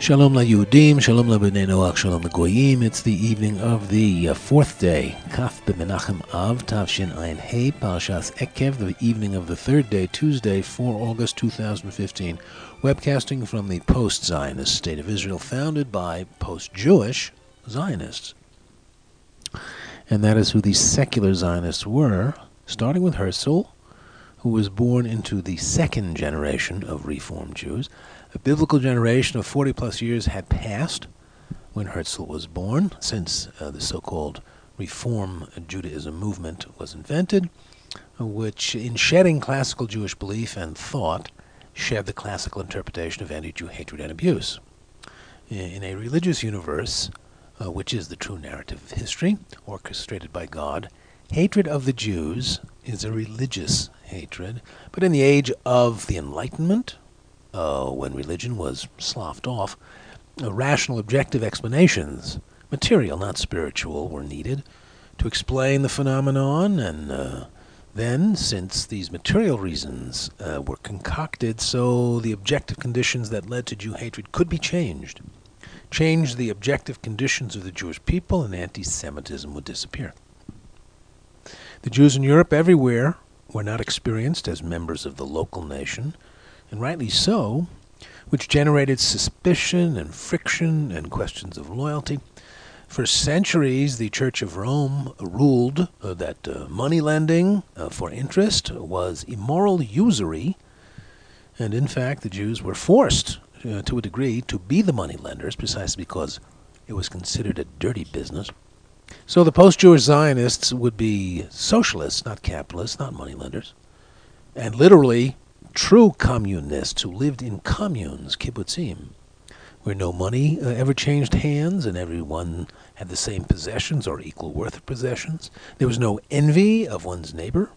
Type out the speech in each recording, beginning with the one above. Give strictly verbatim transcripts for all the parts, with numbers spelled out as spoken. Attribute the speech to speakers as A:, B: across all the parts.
A: Shalom LaYehudim, Shalom LaBnei Noach, Shalom LaGoyim. It's the evening of the uh, fourth day, Kaf B'Menachem Av, Tavshin Ayin Hey, Parashas Ekev, the evening of the third day, Tuesday, the fourth of August two thousand fifteen. Webcasting from the post-Zionist State of Israel, founded by post-Jewish Zionists. And that is who the secular Zionists were, starting with Herzl, who was born into the second generation of Reform Jews. A biblical generation of forty plus years had passed when Herzl was born, since uh, the so-called Reform Judaism movement was invented, which, in shedding classical Jewish belief and thought, shed the classical interpretation of anti-Jew hatred and abuse. In a religious universe, uh, which is the true narrative of history, orchestrated by God, hatred of the Jews is a religious hatred, but in the age of the Enlightenment, Uh, when religion was sloughed off, uh, rational objective explanations, material, not spiritual, were needed to explain the phenomenon, and uh, then, since these material reasons uh, were concocted, so the objective conditions that led to Jew hatred could be changed. Change the objective conditions of the Jewish people, and anti-Semitism would disappear. The Jews in Europe everywhere were not experienced as members of the local nation, and rightly so, which generated suspicion and friction and questions of loyalty. For centuries, the Church of Rome ruled uh, that uh, money lending uh, for interest was immoral usury, and in fact the Jews were forced uh, to a degree to be the money lenders precisely because it was considered a dirty business. So the post-Jewish Zionists would be socialists, not capitalists, not money lenders, and literally true communists who lived in communes, kibbutzim, where no money uh, ever changed hands and everyone had the same possessions or equal worth of possessions. There was no envy of one's neighbor.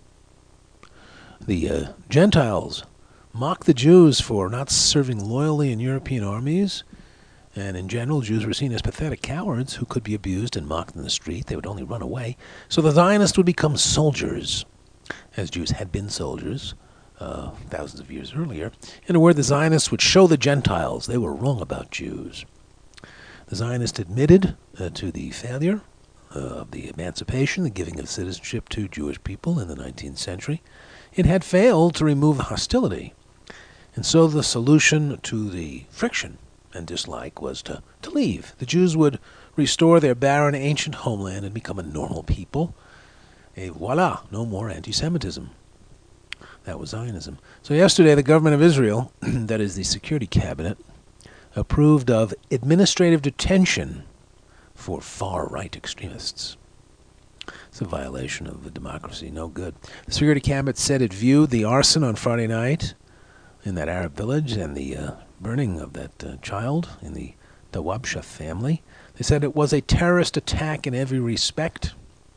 A: The uh, Gentiles mocked the Jews for not serving loyally in European armies, and in general, Jews were seen as pathetic cowards who could be abused and mocked in the street. They would only run away. So the Zionists would become soldiers, as Jews had been soldiers, Uh, thousands of years earlier. In a word, the Zionists would show the Gentiles they were wrong about Jews. The Zionists admitted uh, to the failure uh, of the emancipation, the giving of citizenship to Jewish people in the nineteenth century. It had failed to remove the hostility. And so the solution to the friction and dislike was to, to leave. The Jews would restore their barren ancient homeland and become a normal people. Et voila, no more anti-Semitism. That was Zionism. So yesterday, the government of Israel, that is the Security Cabinet, approved of administrative detention for far-right extremists. It's a violation of the democracy, no good. The Security Cabinet said it viewed the arson on Friday night in that Arab village and the uh, burning of that uh, child in the Dawabsha family. They said it was a terrorist attack in every respect.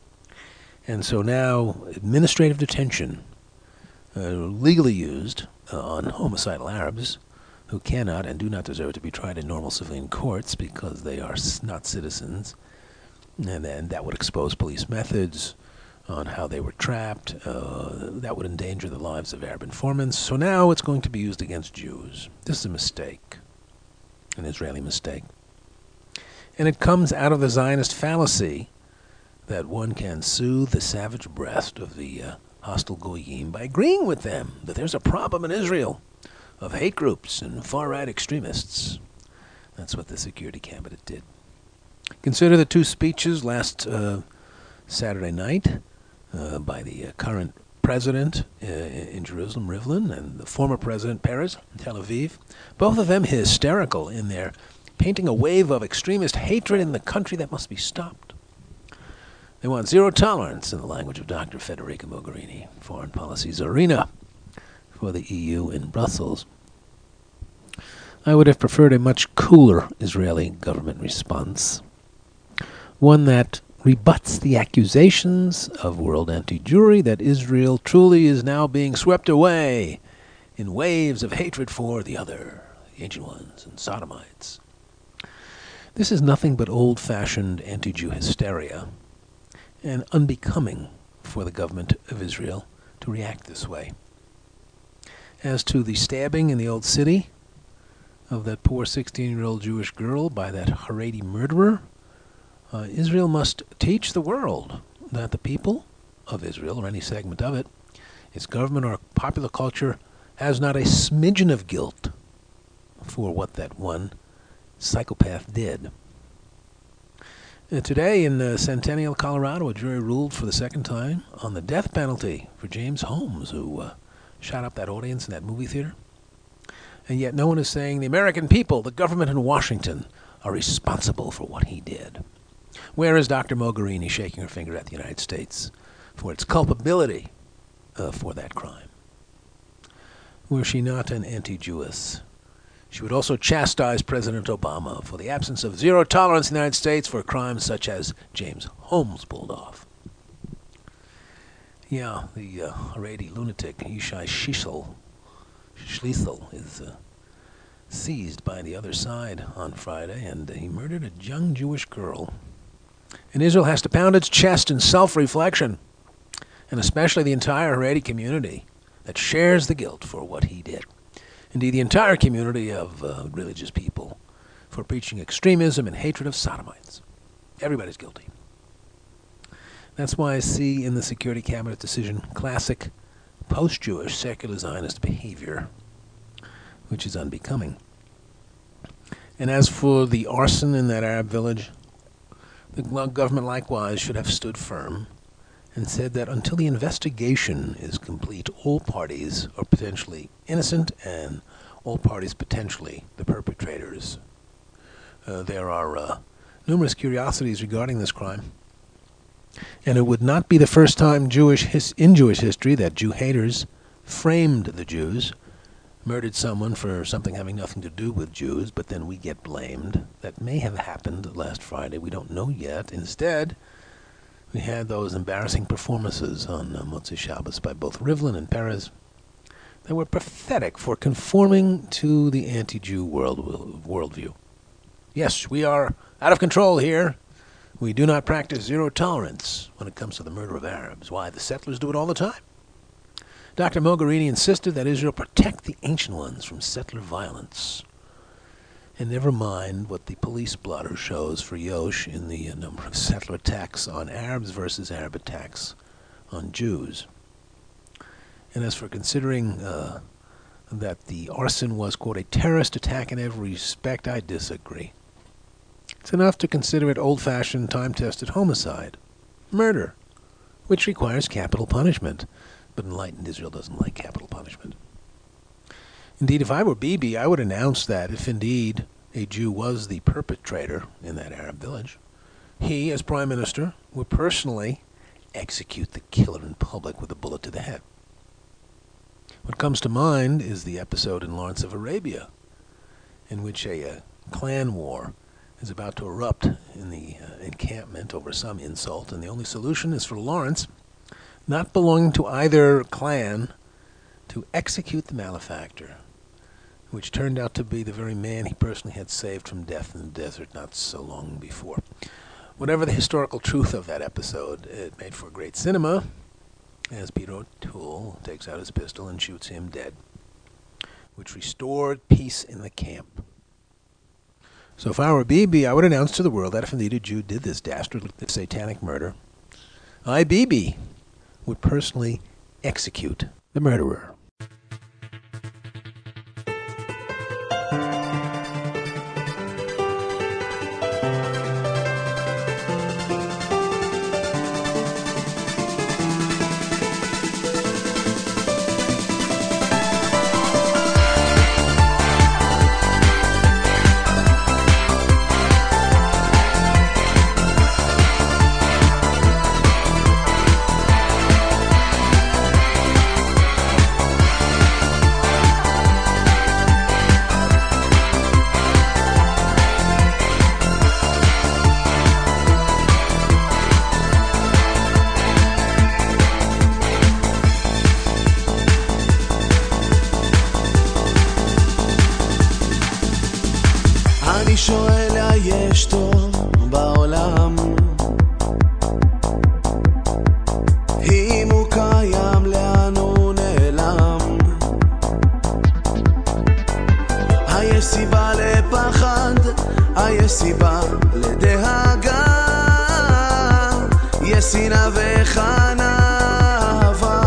A: And so now, administrative detention Uh, legally used uh, on homicidal Arabs who cannot and do not deserve to be tried in normal civilian courts because they are s- not citizens, and then that would expose police methods on how they were trapped. Uh, that would endanger the lives of Arab informants. So now it's going to be used against Jews. This is a mistake, an Israeli mistake. And it comes out of the Zionist fallacy that one can soothe the savage breast of the uh, hostile goyim by agreeing with them that there's a problem in Israel of hate groups and far-right extremists. That's what the Security Cabinet did. Consider the two speeches last uh, Saturday night uh, by the uh, current president uh, in Jerusalem, Rivlin, and the former president, Peres, in Tel Aviv. Both of them hysterical in their painting a wave of extremist hatred in the country that must be stopped. They want zero tolerance, in the language of Doctor Federica Mogherini, foreign policy czarina for the E U in Brussels. I would have preferred a much cooler Israeli government response, one that rebuts the accusations of world anti-Jewry that Israel truly is now being swept away in waves of hatred for the other, the ancient ones, and sodomites. This is nothing but old-fashioned anti-Jew hysteria, and unbecoming for the government of Israel to react this way. As to the stabbing in the Old City, of that poor sixteen-year-old Jewish girl by that Haredi murderer, uh, Israel must teach the world that the people of Israel, or any segment of it, its government or popular culture, has not a smidgen of guilt for what that one psychopath did. Uh, today in uh, Centennial, Colorado, a jury ruled for the second time on the death penalty for James Holmes, who uh, shot up that audience in that movie theater. And yet no one is saying the American people, the government in Washington, are responsible for what he did. Where is Doctor Mogherini shaking her finger at the United States for its culpability uh, for that crime? Were she not an anti-Jewess, she would also chastise President Obama for the absence of zero tolerance in the United States for crimes such as James Holmes pulled off. Yeah, the uh, Haredi lunatic Yishai Shishel, Schlissel is uh, seized by the other side on Friday, and uh, he murdered a young Jewish girl. And Israel has to pound its chest in self-reflection, and especially the entire Haredi community that shares the guilt for what he did. Indeed, the entire community of uh, religious people for preaching extremism and hatred of sodomites. Everybody's guilty. That's why I see in the Security Cabinet decision classic post-Jewish secular Zionist behavior, which is unbecoming. And as for the arson in that Arab village, the government likewise should have stood firm and said that until the investigation is complete, all parties are potentially innocent and all parties potentially the perpetrators. Uh, there are uh, numerous curiosities regarding this crime, and it would not be the first time Jewish his- in Jewish history that Jew haters framed the Jews, murdered someone for something having nothing to do with Jews, but then we get blamed. That may have happened last Friday. We don't know yet. Instead, we had those embarrassing performances on uh, Motzei Shabbos by both Rivlin and Perez that were pathetic for conforming to the anti-Jew world worldview. Yes, we are out of control here. We do not practice zero tolerance when it comes to the murder of Arabs. Why? The settlers do it all the time. Doctor Mogherini insisted that Israel protect the ancient ones from settler violence. And never mind what the police blotter shows for Yosh in the uh, number of settler attacks on Arabs versus Arab attacks on Jews. And as for considering uh, that the arson was, quote, a terrorist attack in every respect, I disagree. It's enough to consider it old-fashioned, time-tested homicide, murder, which requires capital punishment. But enlightened Israel doesn't like capital punishment. Indeed, if I were Bibi, I would announce that if indeed a Jew was the perpetrator in that Arab village, he, as prime minister, would personally execute the killer in public with a bullet to the head. What comes to mind is the episode in Lawrence of Arabia, in which a, a clan war is about to erupt in the uh, encampment over some insult, and the only solution is for Lawrence, not belonging to either clan, to execute the malefactor, which turned out to be the very man he personally had saved from death in the desert not so long before. Whatever the historical truth of that episode, it made for great cinema, as Peter O'Toole takes out his pistol and shoots him dead, which restored peace in the camp. So if I were Bibi, I would announce to the world that if indeed a Jew did this dastardly, this satanic murder, I, Bibi, would personally execute the murderer.
B: אני שואל, יש טוב בעולם? אם הוא קיים, לאן הוא נעלם? היש סיבה יש סיבה לדאגה, יש שנאה וחנבה.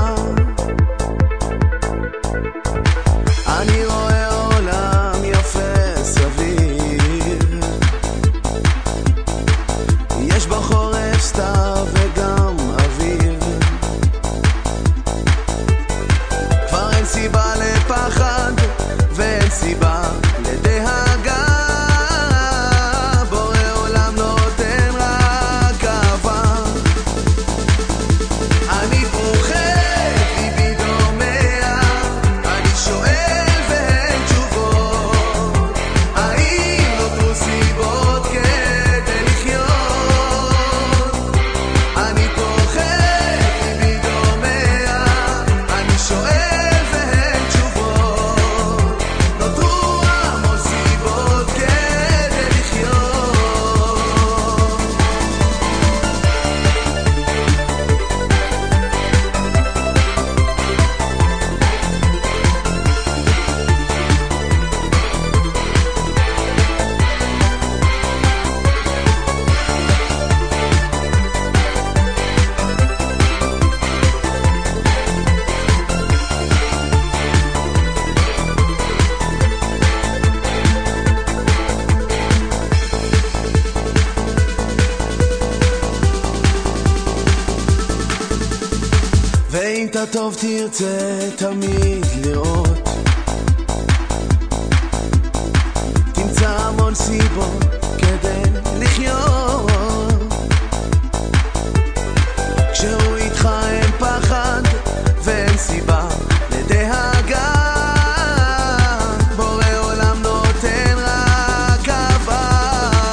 B: אני רואה עולם יפה סביב, יש בחורף סתיו וגם אביב. כבר אין סיבה לפחד ואין סיבה לדאגה, בורא עולם נותן רק אהבה. אני פוחד, ליבי דומע, אני שואל ואין תשובות, האם נותרו סיבות כדי לחיות? אני פוחד, ליבי דומע, אני שואל ואין תשובות, נותרו המון סיבות כדי לחיות. ואם אתה טוב תרצה תמיד לראות, תמצא המון סיבות כדי לחיות. כשהוא איתך אין פחד ואין סיבה לדאגה, בורא עולם נותן רק אהבה.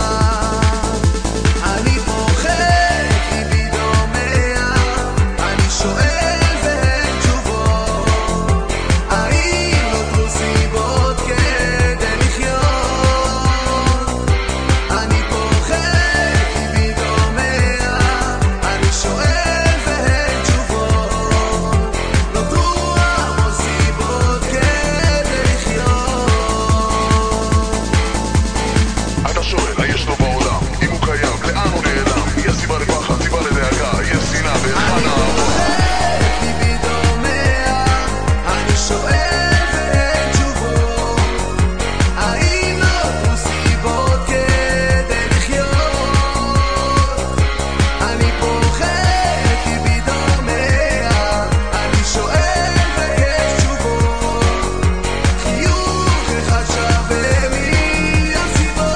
B: אני פוחד, ליבי דומע, אני שואל ואין תשובות, האם נותרו סיבות כדי לחיות? אני פוחד, ליבי דומע, אני שואל ואין תשובות, נותרו המון סיבות כדי לחיות.
C: אתה שואל, היש לו בעולם? אם הוא קיים, לאן הוא נעלם? יש סיבה לפחד, סיבה לדאגה, יש שנאה והיכן האהבה.
B: ליבי דומע, אני שואל ואין תשובות, האם נותרו סיבות כדי לחיות? אני פוחד, ליבי דומע, אני שואל ויש תשובות, חיוך אחד שווה מיליון סיבות.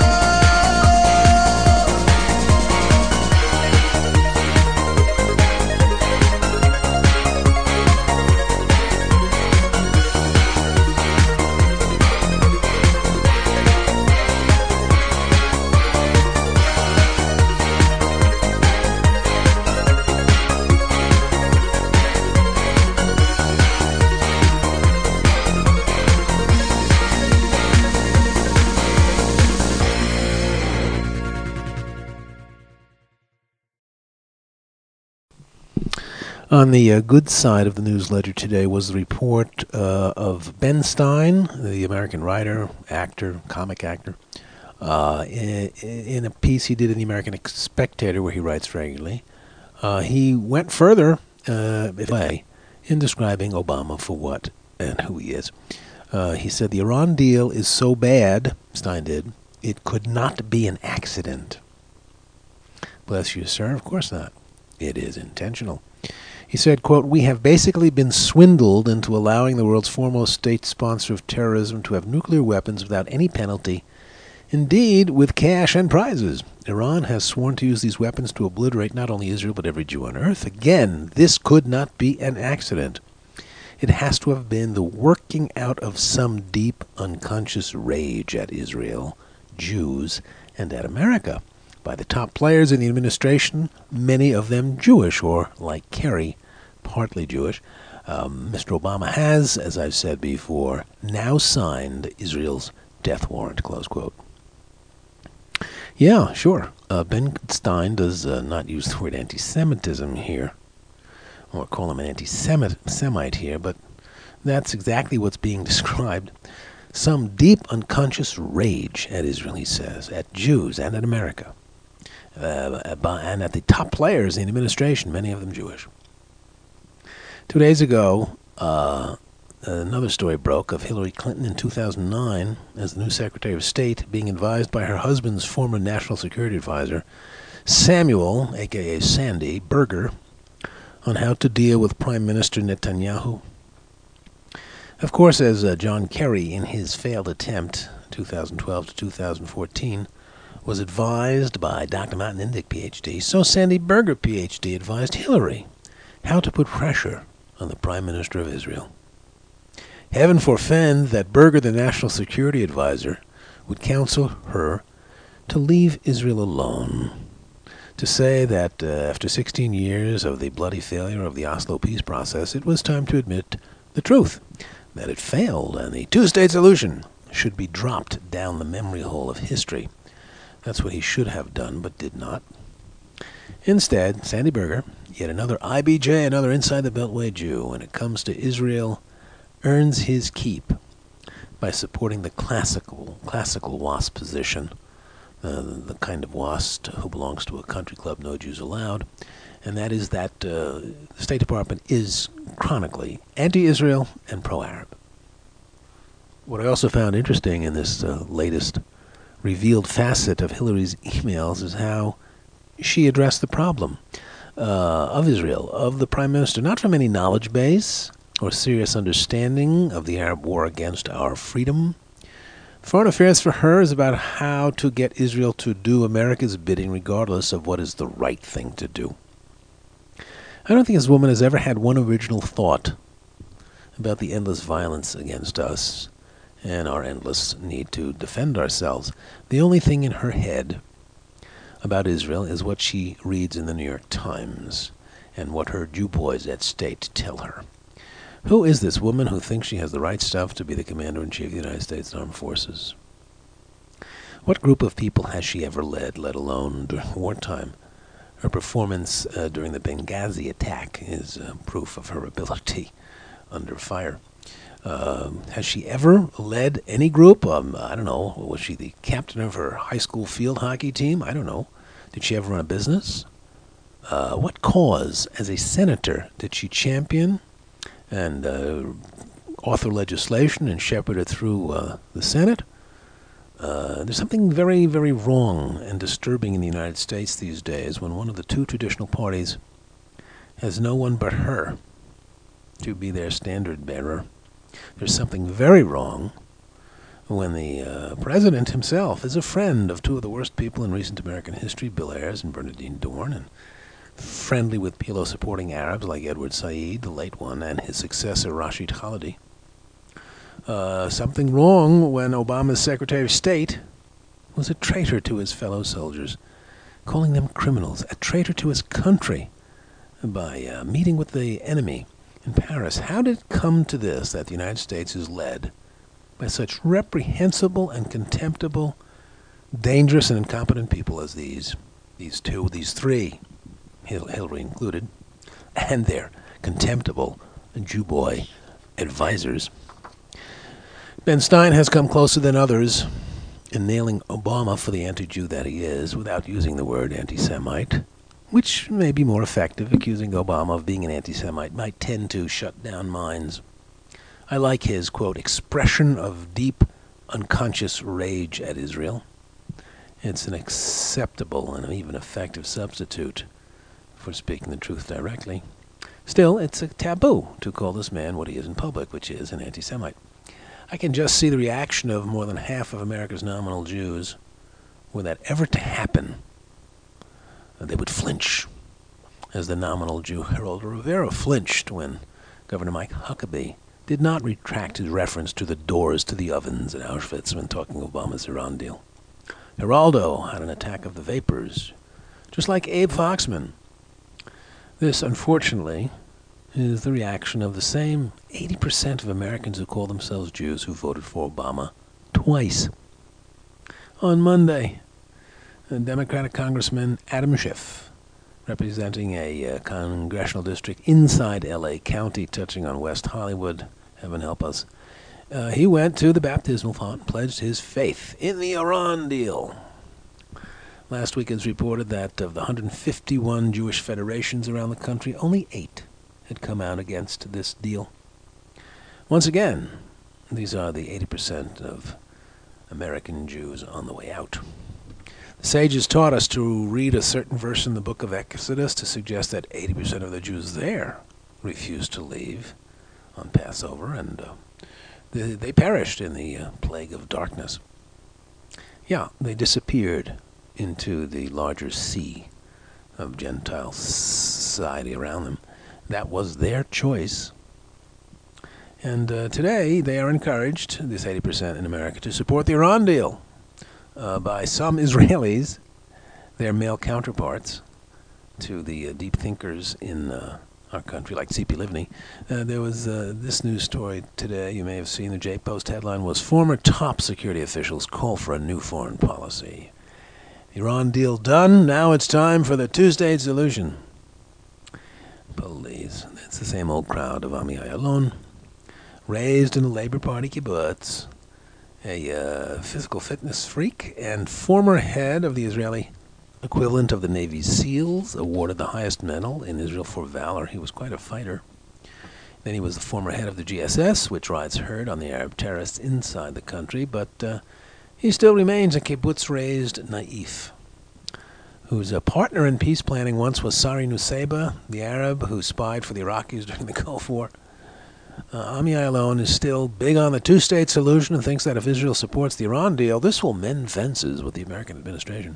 A: On the uh, good side of the newsletter today was the report uh, of Ben Stein, the American writer, actor, comic actor, uh, in, in a piece he did in the American Spectator, where he writes regularly. Uh, he went further uh, in describing Obama for what and who he is. Uh, he said, the Iran deal is so bad, Stein did, it could not be an accident. Bless you, sir. Of course not. It is intentional. He said, quote, we have basically been swindled into allowing the world's foremost state sponsor of terrorism to have nuclear weapons without any penalty, indeed with cash and prizes. Iran has sworn to use these weapons to obliterate not only Israel but every Jew on earth. Again, this could not be an accident. It has to have been the working out of some deep unconscious rage at Israel, Jews, and at America by the top players in the administration, many of them Jewish, or, like Kerry, partly Jewish. Um, Mister Obama has, as I've said before, now signed Israel's death warrant, close quote. Yeah, sure. Uh, Ben Stein does uh, not use the word anti-Semitism here, or call him an anti-Semite here, but that's exactly what's being described. some deep unconscious rage at Israel, he says, at Jews and at America, uh, and at the top players in the administration, many of them Jewish. Two days ago, uh, another story broke of Hillary Clinton in two thousand nine as the new Secretary of State being advised by her husband's former National Security Advisor, Samuel, a k a. Sandy, Berger, on how to deal with Prime Minister Netanyahu. Of course, as uh, John Kerry, in his failed attempt, two thousand twelve to two thousand fourteen, was advised by Doctor Martin Indyk, P H D, so Sandy Berger, P H D, advised Hillary how to put pressure on the Prime Minister of Israel. Heaven forfend that Berger, the National Security Advisor, would counsel her to leave Israel alone, to say that uh, after sixteen years of the bloody failure of the Oslo peace process, it was time to admit the truth, that it failed, and the two-state solution should be dropped down the memory hole of history. That's what he should have done, but did not. Instead, Sandy Berger, yet another I B J, another inside the Beltway Jew, when it comes to Israel, earns his keep by supporting the classical, classical WASP position, uh, the kind of WASP who belongs to a country club, no Jews allowed, and that is that uh, the State Department is chronically anti-Israel and pro-Arab. What I also found interesting in this uh, latest revealed facet of Hillary's emails is how she addressed the problem uh, of Israel, of the Prime Minister, not from any knowledge base or serious understanding of the Arab war against our freedom. Foreign affairs for her is about how to get Israel to do America's bidding regardless of what is the right thing to do. I don't think this woman has ever had one original thought about the endless violence against us and our endless need to defend ourselves. The only thing in her head about Israel is what she reads in the New York Times and what her Jew boys at state tell her. Who is this woman who thinks she has the right stuff to be the Commander-in-Chief of the United States Armed Forces? What group of people has she ever led, let alone during wartime? Her performance uh, during the Benghazi attack is uh, proof of her ability under fire. Uh, has she ever led any group? Um, I don't know. Was she the captain of her high school field hockey team? I don't know. Did she ever run a business? Uh, what cause, as a senator, did she champion and uh, author legislation and shepherd it through uh, the Senate? Uh, there's something very, very wrong and disturbing in the United States these days when one of the two traditional parties has no one but her to be their standard bearer. There's something very wrong when the uh, president himself is a friend of two of the worst people in recent American history, Bill Ayers and Bernardine Dohrn, and friendly with P L O-supporting Arabs like Edward Said, the late one, and his successor, Rashid Khalidi. Uh, something wrong when Obama's Secretary of State was a traitor to his fellow soldiers, calling them criminals, a traitor to his country by uh, meeting with the enemy in Paris. How did it come to this, that the United States is led by such reprehensible and contemptible, dangerous and incompetent people as these, these two, these three, Hillary included, and their contemptible Jew boy advisors? Ben Stein has come closer than others in nailing Obama for the anti-Jew that he is, without using the word anti-Semite, which may be more effective. Accusing Obama of being an anti-Semite might tend to shut down minds. I like his, quote, expression of deep, unconscious rage at Israel. It's an acceptable and even effective substitute for speaking the truth directly. Still, it's a taboo to call this man what he is in public, which is an anti-Semite. I can just see the reaction of more than half of America's nominal Jews. Were that ever to happen, they would flinch, as the nominal Jew Harold Rivera flinched when Governor Mike Huckabee did not retract his reference to the doors to the ovens at Auschwitz when talking Obama's Iran deal. Geraldo had an attack of the vapors, just like Abe Foxman. This, unfortunately, is the reaction of the same eighty percent of Americans who call themselves Jews who voted for Obama twice. On Monday, Democratic Congressman Adam Schiff, representing a uh, congressional district inside L A County, touching on West Hollywood, heaven help us, Uh, he went to the baptismal font and pledged his faith in the Iran deal. Last week it was reported that of the one hundred fifty-one Jewish federations around the country, only eight had come out against this deal. Once again, these are the eighty percent of American Jews on the way out. The sages taught us to read a certain verse in the book of Exodus to suggest that eighty percent of the Jews there refused to leave on Passover, and uh, they, they perished in the uh, plague of darkness. Yeah, they disappeared into the larger sea of Gentile society around them. That was their choice. And uh, today they are encouraged, this eighty percent in America, to support the Iran deal uh, by some Israelis, their male counterparts to the uh, deep thinkers in uh, our country, like Tzipi Livni. Uh, there was uh, this news story today, you may have seen, the J-Post headline was, "Former top security officials call for a new foreign policy." Iran deal done, now it's time for the Tuesday solution. Please, it's the same old crowd of Ami Ayalon, raised in a Labor Party kibbutz, a uh, physical fitness freak, and former head of the Israeli equivalent of the Navy SEALs, awarded the highest medal in Israel for valor. He was quite a fighter. Then he was the former head of the G S S, which rides herd on the Arab terrorists inside the country, but uh, he still remains a kibbutz-raised naif, whose uh, partner in peace planning once was Sari Nusseibeh, the Arab who spied for the Iraqis during the Gulf War. Uh, Ami Ayalon is still big on the two-state solution and thinks that if Israel supports the Iran deal, this will mend fences with the American administration.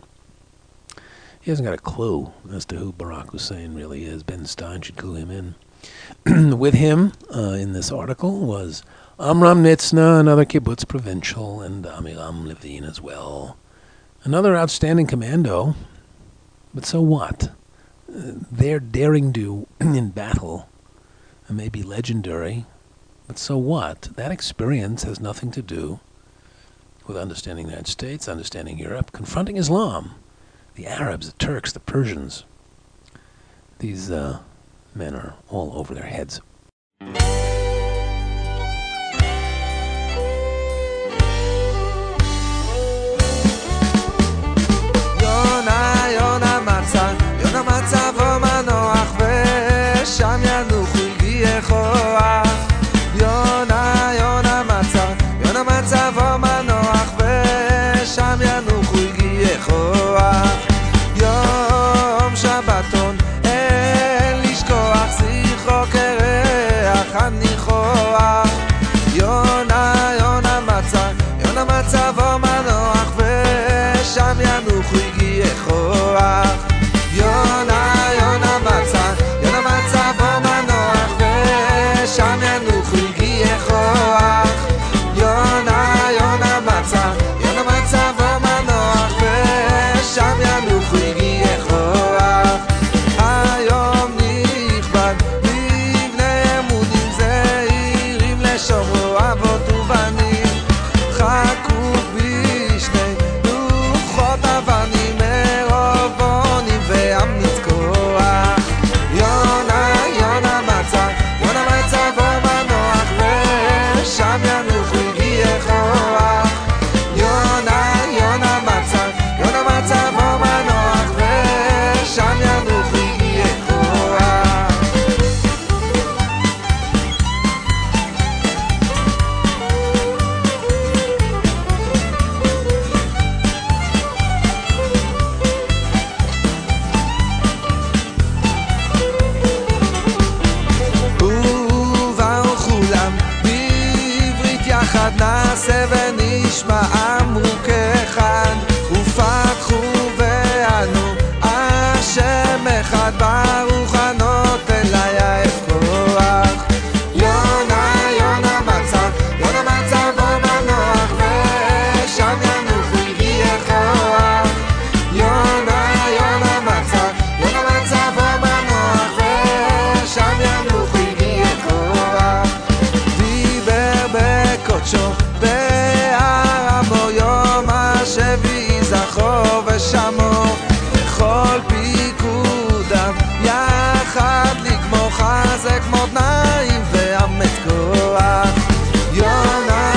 A: He hasn't got a clue as to who Barack Hussein really is. Ben Stein should clue him in. With him uh, in this article was Amram Nitzna, another kibbutz provincial, and Amiram Levine as well. Another outstanding commando. But so what? Uh, their daring do in battle may be legendary, but so what? That experience has nothing to do with understanding the United States, understanding Europe, confronting Islam, the Arabs, the Turks, the Persians. These uh, men are all over their heads.
B: יונה יונה מצא יונה מצא ומנוח ושם ינוחו הגיע כוח יונה יונה מצא יונה מצא ומנוח ושם ינוחו הגיע כוח יום שבתון אין לשכוח שיחו קרח הניחוח יונה יונה מצא יונה מצא ומנוח ושם ינוחו הגיע כוח יונה יונה מצא יונה מצא ומנוח ושם ינוחו הגיע כוח יונה יונה מצא יונה מצא ומנוח ושם ינוחו הגיע כוח היום נכבד לבני עמודים זעירים לשומרו אבות ובנים חכו בשני לוחות אבנים מרוב אונים ועמית כוח יונה יונה מצא יונה מצא ומנוח ושם ינוחו הגיע כוח יונה יונה מצא יונה מצא ומנוח ושם ינוחו הגיע כוח ובאו כולם בעברית יחד נעשה ונשמע אמרו כאחד ופתחו וענו השם אחד ברוך הנותן ליעף כוח יונה יונה מצא יונה מצא ומנוח ושם ינוחו הגיע כוח יונה יונה מצא יונה מצא ומנוח ושם ינוחו הגיע כוח דיבר בקודשו בהר עמו יום השביעי זכור ושמור בכל פיקודיו יחד לגמור חזק מותניים ואמת כוח יונה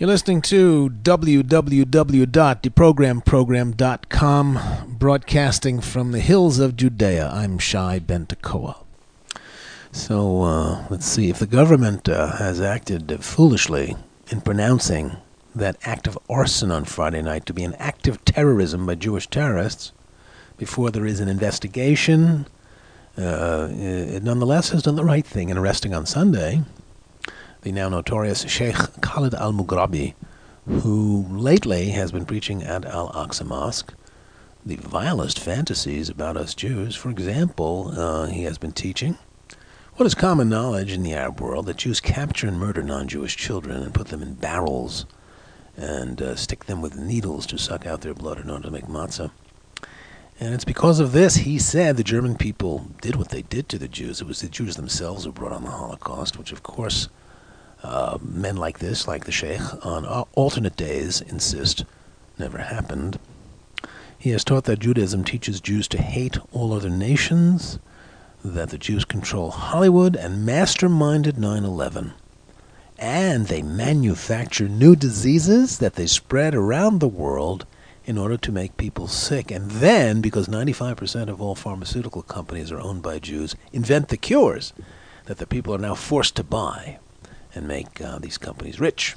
A: You're listening to w w w dot the program program dot com, broadcasting from the hills of Judea. I'm Shai Ben Tekoa. So, uh, let's see. If the government uh, has acted uh, foolishly in pronouncing that act of arson on Friday night to be an act of terrorism by Jewish terrorists, before there is an investigation, uh, it nonetheless has done the right thing in arresting on Sunday the now notorious Sheikh Khalid al-Mughrabi, who lately has been preaching at Al-Aqsa Mosque the vilest fantasies about us Jews. For example, uh, he has been teaching what is common knowledge in the Arab world, that Jews capture and murder non-Jewish children and put them in barrels and uh, stick them with needles to suck out their blood in order to make matzah. And it's because of this, he said, the German people did what they did to the Jews. It was the Jews themselves who brought on the Holocaust, which of course Uh, men like this, like the Sheikh, on alternate days insist never happened. He has taught that Judaism teaches Jews to hate all other nations, that the Jews control Hollywood and masterminded nine eleven, and they manufacture new diseases that they spread around the world in order to make people sick. And then, because ninety-five percent of all pharmaceutical companies are owned by Jews, invent the cures that the people are now forced to buy and make uh, these companies rich.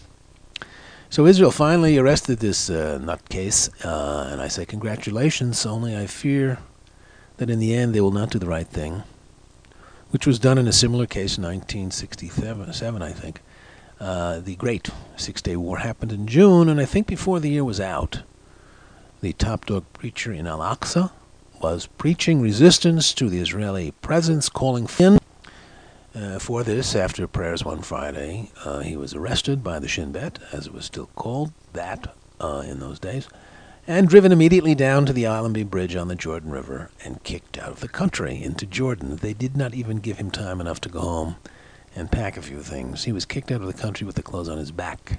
A: So Israel finally arrested this uh, nutcase, uh, and I say congratulations, only I fear that in the end they will not do the right thing, which was done in a similar case in nineteen sixty-seven, I think. Uh, the Great Six-Day War happened in June, and I think before the year was out, the top-dog preacher in Al-Aqsa was preaching resistance to the Israeli presence, calling in. Uh, for this, after prayers one Friday, uh, he was arrested by the Shin Bet, as it was still called that uh, in those days, and driven immediately down to the Allenby Bridge on the Jordan River and kicked out of the country into Jordan. They did not even give him time enough to go home and pack a few things. He was kicked out of the country with the clothes on his back.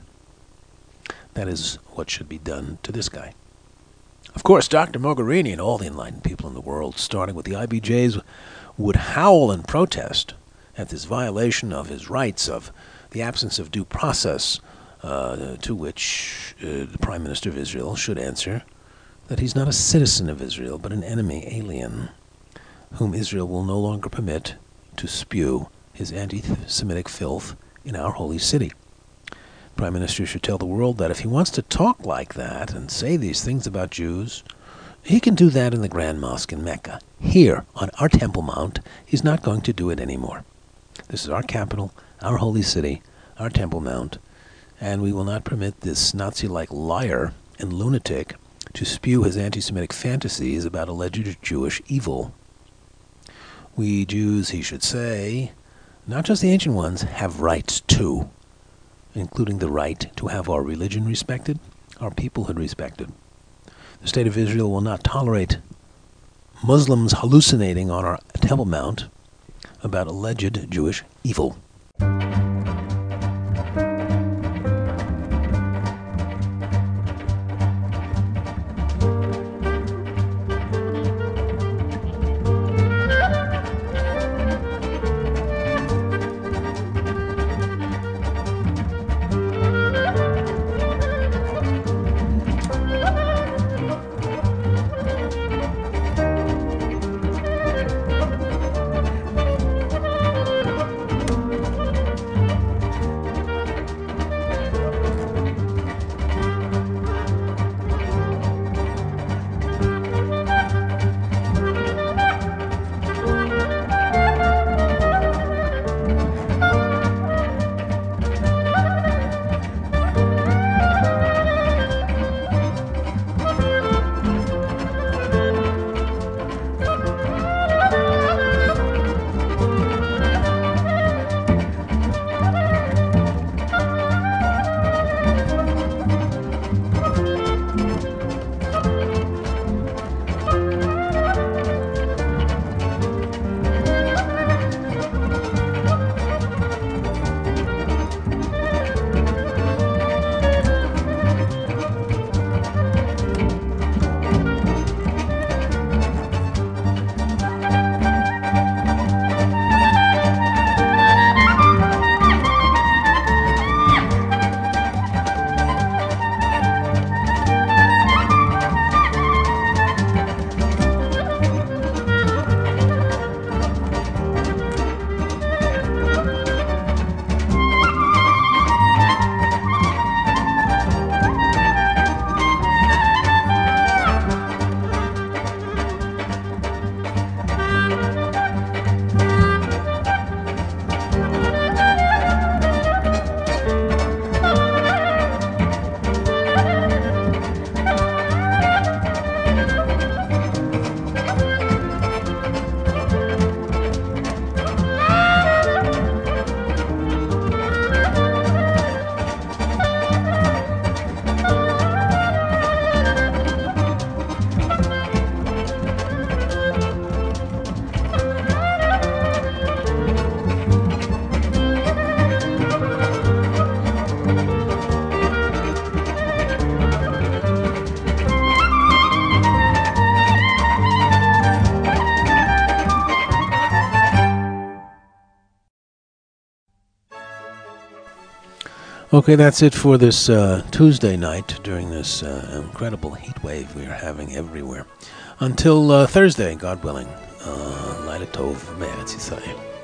A: That is what should be done to this guy. Of course, Doctor Mogherini and all the enlightened people in the world, starting with the I B Js, would howl and protest at this violation of his rights, of the absence of due process, uh, to which uh, the Prime Minister of Israel should answer that he's not a citizen of Israel, but an enemy alien, whom Israel will no longer permit to spew his anti-Semitic filth in our holy city. Prime Minister should tell the world that if he wants to talk like that and say these things about Jews, he can do that in the Grand Mosque in Mecca. Here, on our Temple Mount, he's not going to do it anymore. This is our capital, our holy city, our Temple Mount, and we will not permit this Nazi-like liar and lunatic to spew his anti-Semitic fantasies about alleged Jewish evil. We Jews, he should say, not just the ancient ones, have rights too, including the right to have our religion respected, our peoplehood respected. The State of Israel will not tolerate Muslims hallucinating on our Temple Mount about alleged Jewish evil. Okay, that's it for this uh, Tuesday night during this uh, incredible heat wave we are having everywhere. Until uh, Thursday, God willing. Uh, Laila Tov, Me'eretz Yisrael.